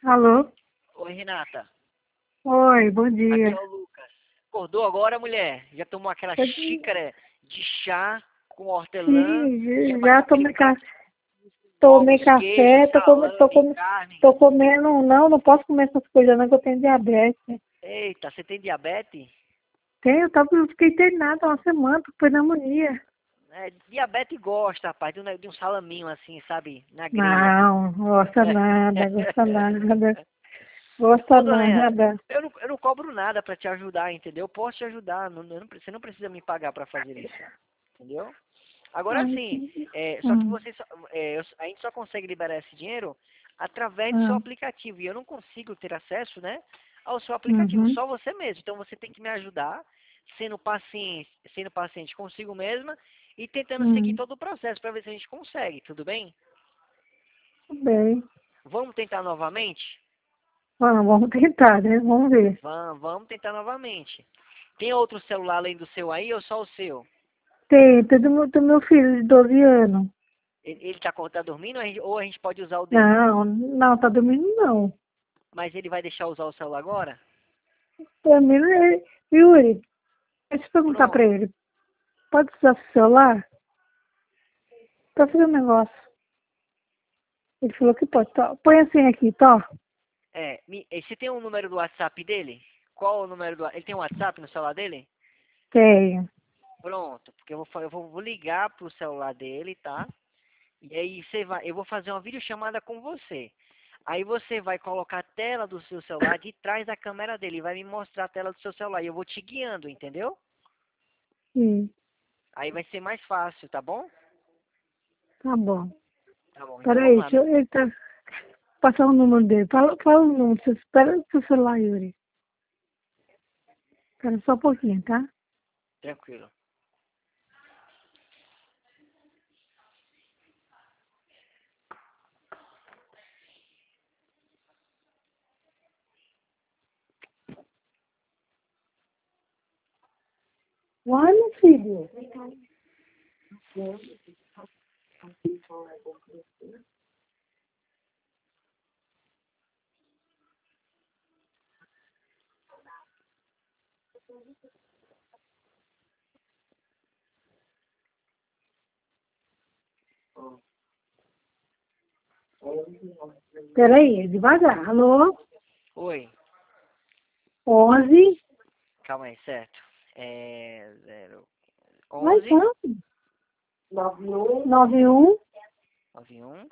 Alô? Oi, Renata. Oi, bom Aqui dia. é o Lucas. Acordou agora, mulher? Já tomou aquela xícara de chá com hortelã? Já Sim, já bateu aquele prato de tomei ovos, queijo, café, salame, carne? tô comendo, não posso comer essas coisas não, que eu tenho diabetes. Eita, você tem diabetes? Eu fiquei internada uma semana por pneumonia. É, diabetes gosta, rapaz, de um salaminho assim, sabe? Na grelha. Não, gosta nada, Ô, gosta dona Renata, nada. eu não cobro nada pra te ajudar, entendeu? Eu posso te ajudar, você não precisa me pagar pra fazer isso, entendeu? Agora Ai, sim, só que hum, a gente só consegue liberar esse dinheiro através do seu hum, aplicativo. E eu não consigo ter acesso, né, ao seu aplicativo, uhum, só você mesmo. Então você tem que me ajudar, sendo paciente consigo mesma e tentando seguir hum, todo o processo para ver se a gente consegue, tudo bem? tudo bem. Vamos tentar novamente? Vamos tentar, né? Vamos ver. Vamos tentar novamente. Tem outro celular além do seu aí ou só o seu? Tem do meu filho de 12 anos. Ele tá dormindo ou a gente pode usar o dele? Não, tá dormindo não. Mas ele vai deixar usar o celular agora? Pra mim, Yuri, deixa eu perguntar pra Pronto. ele. Pode usar o celular? Pra fazer um negócio. Ele falou que pode. Tó. Põe assim aqui, tá? Você tem o número do WhatsApp dele? Qual o número do... Ele tem um WhatsApp no celular dele? Tenho. Pronto, porque vou ligar pro celular dele, tá? E aí eu vou fazer uma videochamada com você. Aí você vai colocar a tela do seu celular de trás da câmera dele, e vai me mostrar a tela do seu celular e eu vou te guiando, entendeu? Sim, Aí vai ser mais fácil, tá bom? tá bom. Tá bom, então vamos Peraí, lá. ele tá passando o número dele. Fala o número. Você espera o seu celular, Yuri. Espera só um pouquinho, tá? Tranquilo. 1, filho. 11. Peraí, devagar. Alô? Oi, 11. calma aí, certo. Zero Vai, 11 tanto. 91. 91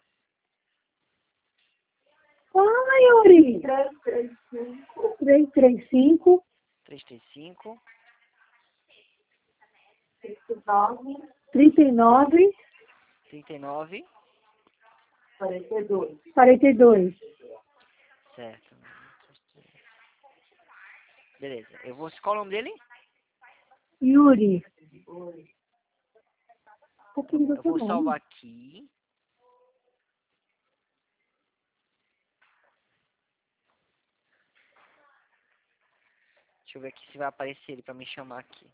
Fala, Yuri. 335. 335 39. 39 42. certo. Beleza. Qual é o nome dele? Yuri. Tá Tá bom. pedindo Eu seu vou nome? salvar aqui. Deixa eu ver aqui se vai aparecer ele pra me chamar aqui.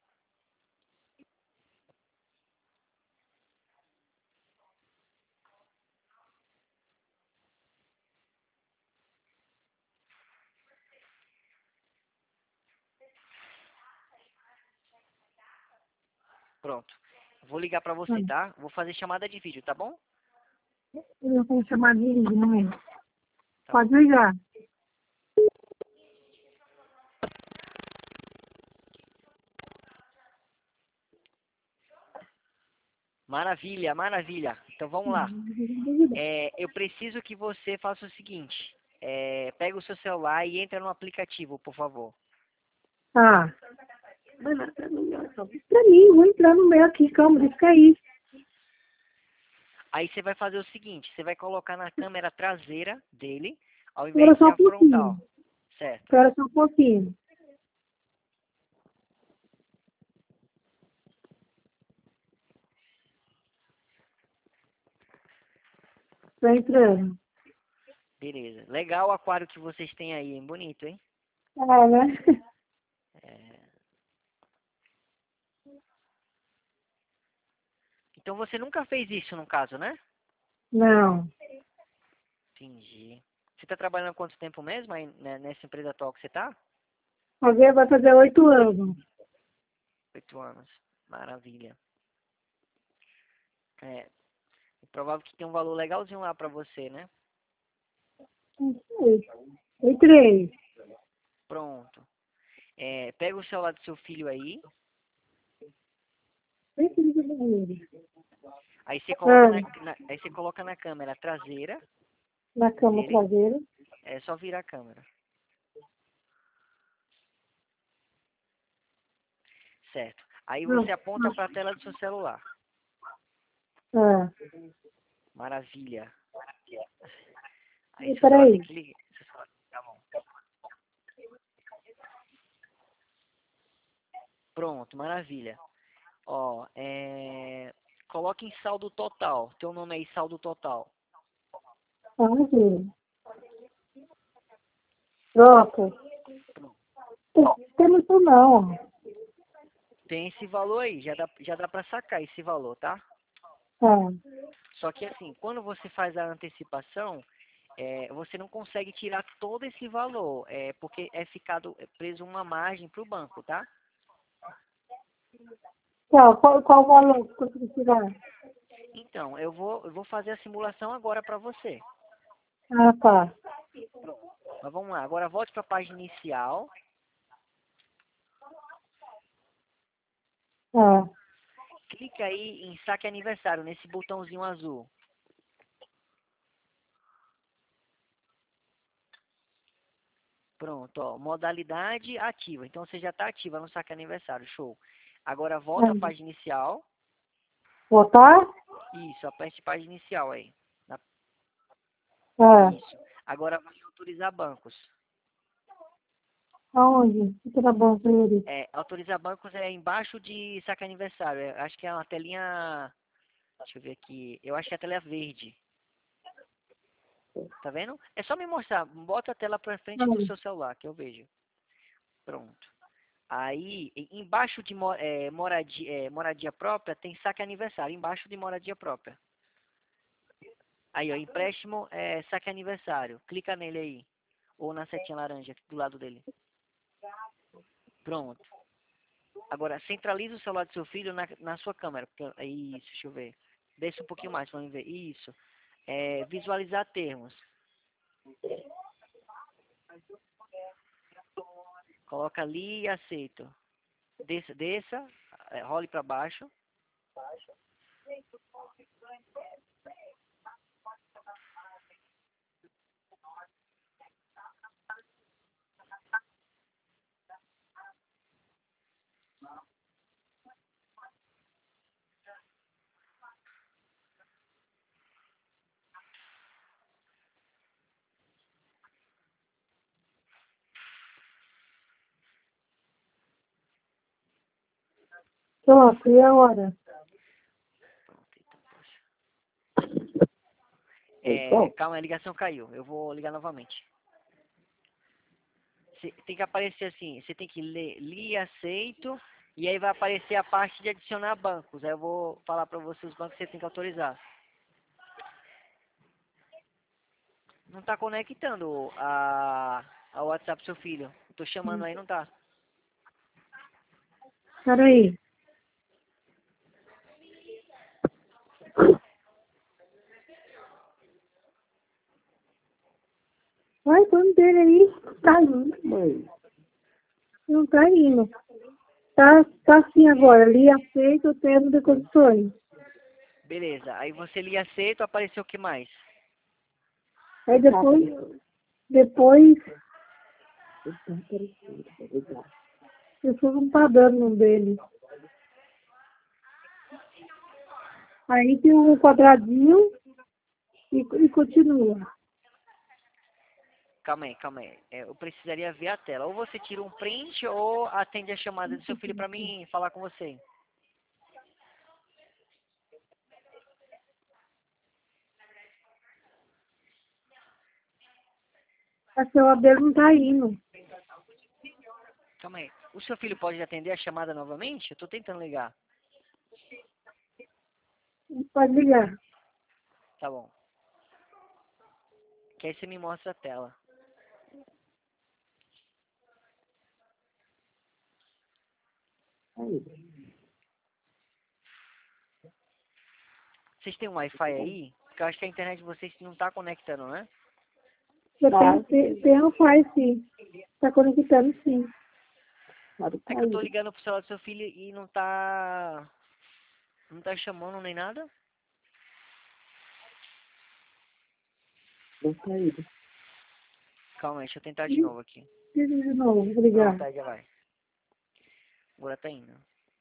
Pronto. Vou ligar pra você, tá? Vou fazer chamada de vídeo, tá bom? Eu vou chamar de mãe. Tá bom. Pode ligar. Maravilha, maravilha. Então vamos lá. Eu preciso que você faça o seguinte. Pega o seu celular e entra no aplicativo, por favor. Tá. Pra mim, vou entrar no meu aqui, calma, deixa cair. Aí você vai fazer o seguinte, você vai colocar na câmera traseira dele, ao invés Espera de só ser um a frontal, pouquinho. certo? Espera só um pouquinho. Tô entrando. Beleza. Legal o aquário que vocês têm aí, hein? Bonito, hein? Ah, né? É. Então você nunca fez isso no caso, né? Não. Entendi. tá trabalhando há quanto tempo mesmo aí, né, nessa empresa atual que você tá? Alguém vai fazer 8 anos. 8 anos. Maravilha. É provável que tenha um valor legalzinho lá pra você, né? Não sei. Entrei. Pronto. Pega o celular do seu filho aí. Aí você coloca aí você coloca na câmera traseira Na cama dele. traseira. É só virar a câmera. Certo. Aí você aponta para a tela do seu celular. Ah. Maravilha. Aí seu celular Peraí. tem que ligar. Tá bom. Pronto, maravilha. Ó, coloque em saldo total. Teu nome aí, saldo total. Pronto. Pronto. Tem muito não. Tem esse valor aí, já dá para sacar esse valor, tá? Ah. Só que assim, quando você faz a antecipação, você não consegue tirar todo esse valor, porque é ficado preso uma margem para o banco, tá? Tá, qual o valor que consegui tirar? Então, eu vou fazer a simulação agora para você. Ah, tá. Mas vamos lá, agora volte para a página inicial. Ah. Clica aí em saque aniversário, nesse botãozinho azul. Pronto, ó, modalidade ativa. Então você já está ativa no saque aniversário, show. Agora volta à página inicial. Voltar? Isso, aperte página inicial aí. Ah. Isso. Agora vai autorizar bancos. Aonde? Fica na bolsa dele. Autorizar bancos é embaixo de saque aniversário. Acho que é uma telinha. Deixa eu ver aqui. Eu acho que é a tela verde. Tá vendo? É só me mostrar. Bota a tela pra frente do seu celular, que eu vejo. Pronto. Aí, embaixo de moradia própria, tem saque aniversário. Embaixo de moradia própria. Aí, ó, empréstimo, saque aniversário. Clica nele aí. Ou na setinha laranja, do lado dele. Pronto. Agora, centraliza o celular do seu filho na sua câmera. Isso, deixa eu ver. Desce um pouquinho mais, vamos ver. Isso. Visualizar termos. Coloca ali e aceito. Desça, role para baixo. Pronto, e agora? Calma, a ligação caiu. Eu vou ligar novamente. Tem que aparecer assim, você tem que ler e aceito, e aí vai aparecer a parte de adicionar bancos. Aí eu vou falar para você os bancos que você tem que autorizar. Não está conectando ao WhatsApp do seu filho. Tô chamando aí, não tá. Peraí. Vai, põe dele aí. Tá indo, mãe. Não tá indo. Tá assim agora. Ali aceito o termo de condições. Beleza. Aí você lhe aceita, apareceu o que mais? Aí depois pessoa não tá dando no dele. Aí tem um quadradinho e continua. Calma aí. Eu precisaria ver a tela. Ou você tira um print ou atende a chamada do seu filho para mim falar com você. A celular dele não tá indo. Calma aí. O seu filho pode atender a chamada novamente? Eu tô tentando ligar. Pode ligar. Tá bom. Que aí você me mostra a tela. Aí. Vocês têm um Wi-Fi aí? Porque eu acho que a internet de vocês não tá conectando, né? Eu Tá. tenho um pai, sim. Tá conectando, sim. Pode É que eu tô cair. ligando pro celular do seu filho e não tá... Não tá chamando nem nada. Deu caído. Calma aí, deixa eu tentar de novo aqui. De novo, Pronto, obrigado. aí já vai. Agora tá indo.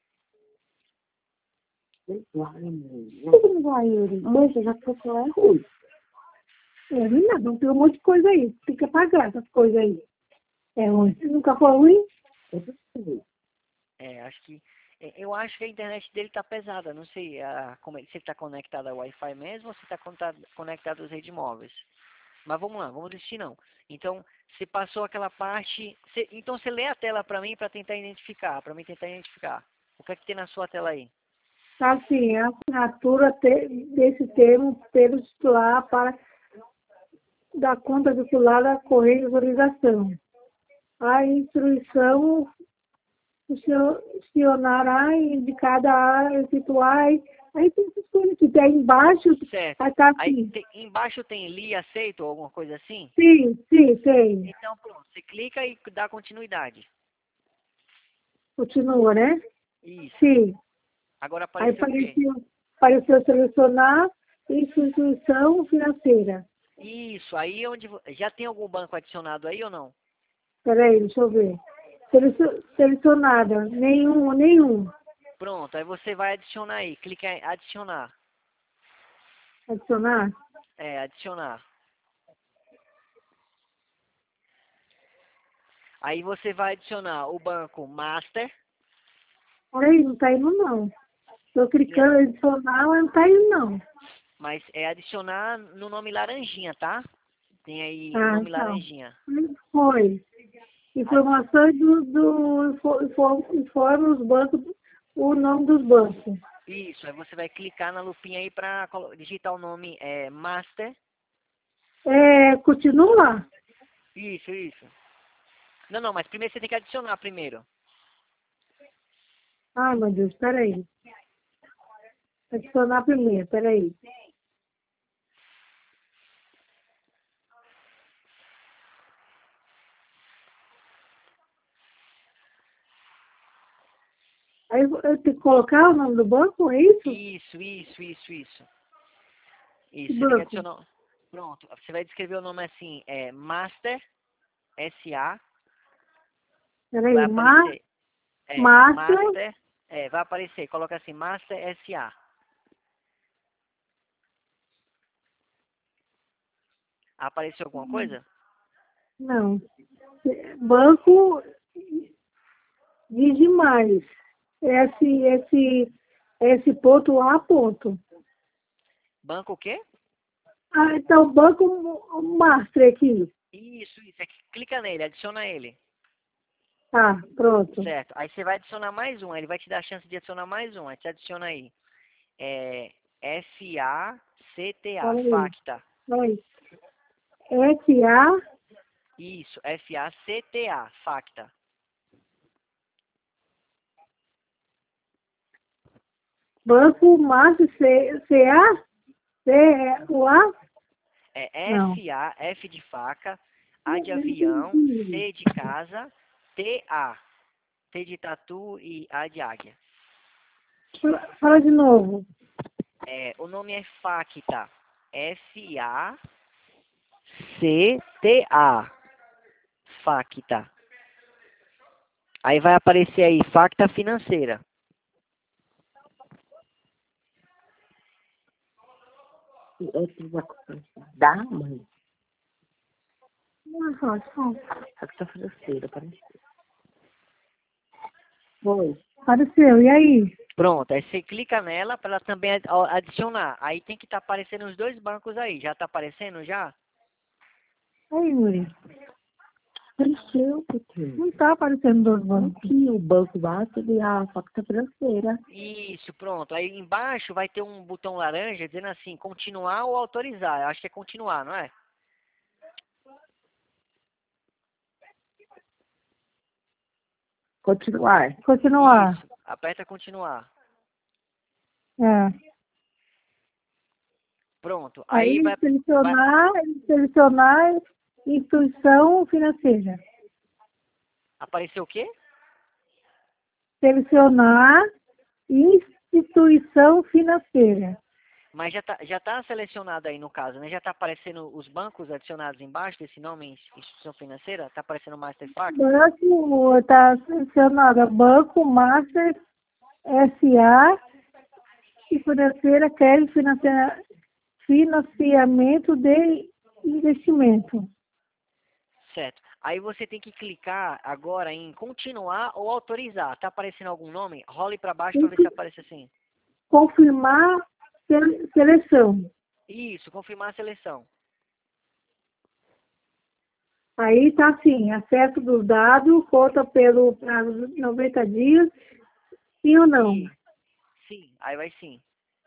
Vai, mãe. Por que não vai, Yuri? Mãe, você já procurou é ruim. É, não tem um monte de coisa aí. Tem que apagar essas coisas aí. É ruim. Nunca foi ruim? Eu sei. É, acho que... Eu acho que a internet dele tá pesada. Não sei como se ele tá conectado ao Wi-Fi mesmo ou se tá conectado às redes móveis. Mas vamos lá, vamos desistir não. Então, você passou aquela parte... então, você lê a tela pra mim pra tentar identificar. Pra mim tentar identificar. O que é que tem na sua tela aí? Assim, a assinatura desse termo pelo titular para dar conta do titular da correia de autorização. A instrução funcionará indicada a efetuar. Aí tem essas coisas que tem embaixo, Certo. aí tá Aí assim. embaixo tem li, aceito ou alguma coisa assim? Sim, tem. Então pronto, você clica e dá continuidade. Continua, né? Isso. Sim. Agora Aí apareceu o quê? apareceu selecionar instituição financeira. Isso, aí onde... Já tem algum banco adicionado aí ou não? Peraí, deixa eu ver. Selecionada. Nenhum. Pronto, aí você vai adicionar aí. Clica em adicionar. Adicionar? É, adicionar. Aí você vai adicionar o banco Master. Peraí, não tá indo não. Tô clicando em adicionar, mas não tá indo não. Mas é adicionar no nome laranjinha, tá? Tem aí o Ah, nome então. laranjinha. Foi. Informações informa os bancos, o nome dos bancos. Isso, aí você vai clicar na lupinha aí pra digitar o nome Master. Continua? Isso. Não, mas primeiro você tem que adicionar primeiro. Ai, meu Deus, peraí. Adicionar primeiro, peraí. Aí eu tenho que colocar o nome do banco, é isso? Isso. Que Isso, você tem que banco? adicionar. Pronto, você vai descrever o nome assim, Master SA. Vai Peraí, aparecer. Master. Master. Vai aparecer. Coloca assim, Master SA. Apareceu alguma coisa? Não. Banco Digimais. Esse ponto A ponto. Banco o quê? Ah, então, Banco Master aqui. Isso. Clica nele, adiciona ele. Tá, pronto. Certo. Aí você vai adicionar mais um. Ele vai te dar a chance de adicionar mais um. Aí você adiciona aí. FACTA. Olha aí. Facta. Aí. SA, Isso. FACTA. Facta. Banco Master CA? O A? Não. F de faca. A de avião. C de casa. TA. T de tatu e A de águia. Fala de novo. O nome é Facta. FACTA. Facta. Aí vai aparecer aí, Facta Financeira. Dá, mãe. Nossa, Só que tá financeira, parece. Foi. apareceu. E aí? Pronto, aí você clica nela para ela também adicionar. Aí tem que estar aparecendo os dois bancos aí. Já está aparecendo já? Aí, Yuri. Apareceu, porque Não tá aparecendo dois bancos. aqui o banco bate e a facta financeira. Isso, pronto. Aí embaixo vai ter um botão laranja dizendo assim, continuar ou autorizar. Eu acho que é continuar, não é? Continuar. Continuar. Isso. Aperta continuar. É. Pronto. Aí Vai... selecionar instituição financeira. Apareceu o quê? Selecionar instituição financeira. Mas já tá selecionado aí no caso, né? Já tá aparecendo os bancos adicionados embaixo desse nome, instituição financeira? Tá aparecendo Masterfact? Banco está selecionado Banco Master SA e financeira quer financiamento de investimento. Certo. Aí você tem que clicar agora em continuar ou autorizar. Tá aparecendo algum nome? Role para baixo para ver se aparece assim. Confirmar seleção. Isso, confirmar a seleção. Aí está assim, acesso dos dados, conta pelo prazo de 90 dias, sim ou não? Sim, aí vai sim.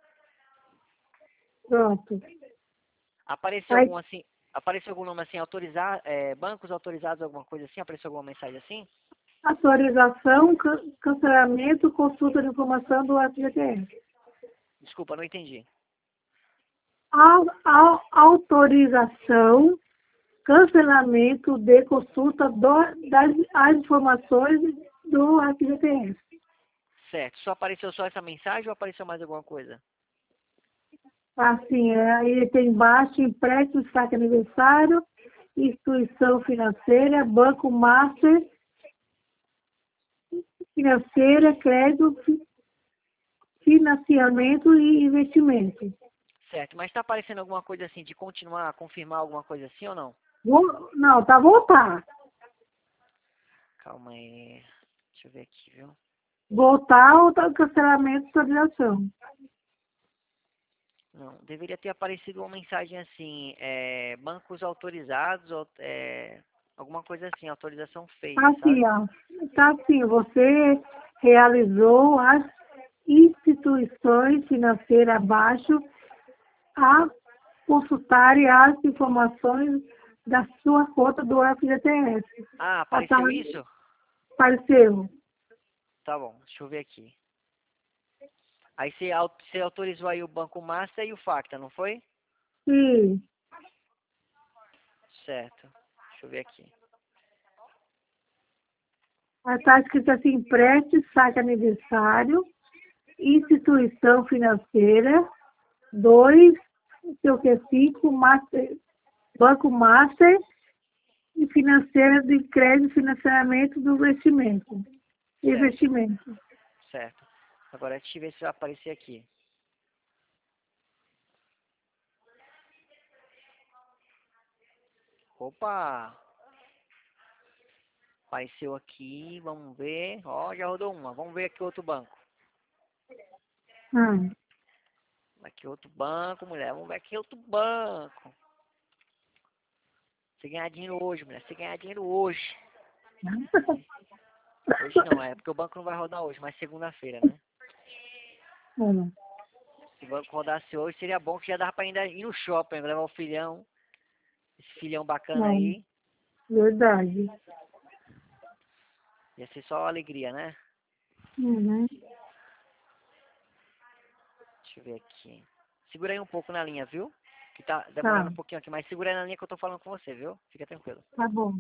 Pronto. Apareceu Aí, algum assim, apareceu algum nome assim, autorizar, bancos autorizados, alguma coisa assim? Apareceu alguma mensagem assim? atualização, cancelamento, consulta de informação do FGTS. Desculpa, não entendi. Autorização, cancelamento de consulta das as informações do FGTS. Certo. Só apareceu só essa mensagem ou apareceu mais alguma coisa? Assim, aí tem embaixo, empréstimo, saque aniversário, instituição financeira, banco master, financeira, crédito, financiamento e investimento. Certo. Mas está aparecendo alguma coisa assim de continuar, confirmar alguma coisa assim ou não? Não, tá voltar. Calma aí. Deixa eu ver aqui, viu? Voltar ou cancelamento de autorização. Não, deveria ter aparecido uma mensagem assim, bancos autorizados, alguma coisa assim, autorização feita, Assim, sabe? ó. Tá assim, você realizou as instituições financeiras abaixo a consultarem as informações da sua conta do FGTS. Ah, apareceu isso? Apareceu. Tá bom, deixa eu ver aqui. Aí você autorizou aí o Banco Master e o Facta, não foi? Sim. Certo. Deixa eu ver aqui. Está escrito assim, empréstimo, saque aniversário, instituição financeira, 2, não sei o que, 5, master, banco master e financeira de crédito e financiamento do investimento. Investimento. Certo. Agora deixa eu ver se vai aparecer aqui. Opa! Apareceu aqui, vamos ver. Ó, já rodou uma. Vamos ver aqui outro banco. Aqui outro banco, mulher. Vamos ver aqui outro banco. Você ganhar dinheiro hoje, mulher. Você ganhar dinheiro hoje. Hoje não, porque o banco não vai rodar hoje, mas segunda-feira, né? Se o banco rodasse hoje, seria bom que já dava pra ainda ir no shopping, levar o filhão. Esse filhão bacana aí. Verdade. Ia ser só alegria, né? Uhum. Deixa eu ver aqui. Segura aí um pouco na linha, viu? Que tá demorando um pouquinho aqui, mas segura aí na linha que eu tô falando com você, viu? Fica tranquilo. Tá bom.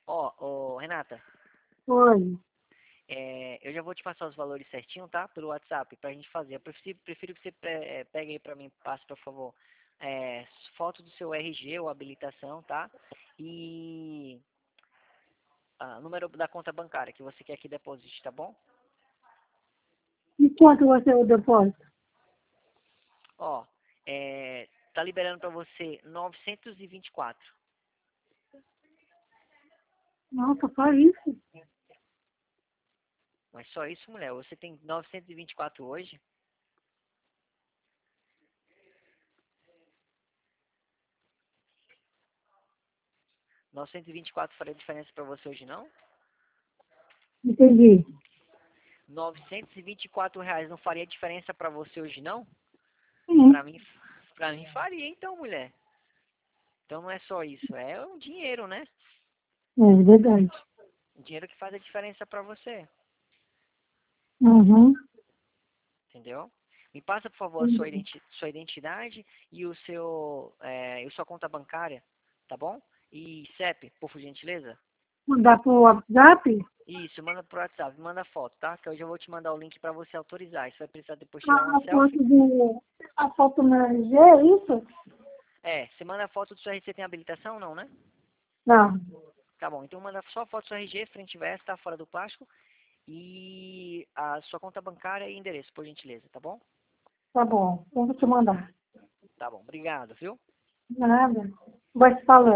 Ó, Renata, Oi. eu já vou te passar os valores certinho, tá? Pelo WhatsApp, pra gente fazer. Eu prefiro que você pegue aí pra mim, passe, por favor, foto do seu RG ou habilitação, tá? E número da conta bancária que você quer que deposite, tá bom? E quanto você o depósito? Ó, tá liberando pra você 924. Nossa, só isso? Mas só isso, mulher? Você tem 924 hoje? R$ 924 faria diferença pra você hoje, não? Entendi. R$ 924 não faria diferença pra você hoje, não? Sim, Pra mim faria, então, mulher. Então não é só isso, é um dinheiro, né? é verdade. O dinheiro que faz a diferença pra você, Uhum. entendeu? Me passa, por favor, a sua identidade e e sua conta bancária, tá bom? E CEP, por gentileza. Mandar pro WhatsApp? Isso, manda pro WhatsApp, manda foto, tá? Que eu já vou te mandar o link pra você autorizar. Você vai precisar depois tirar uma A selfie. a foto no RG, é isso? Você manda a foto do seu RG, você tem habilitação, não, né? Não. Tá bom, então manda só a foto do seu RG, frente e verso, tá fora do plástico. E a sua conta bancária e endereço, por gentileza, tá bom? Tá bom. Eu vou te mandar. Tá bom, obrigado, viu? Nada. Vai se falando.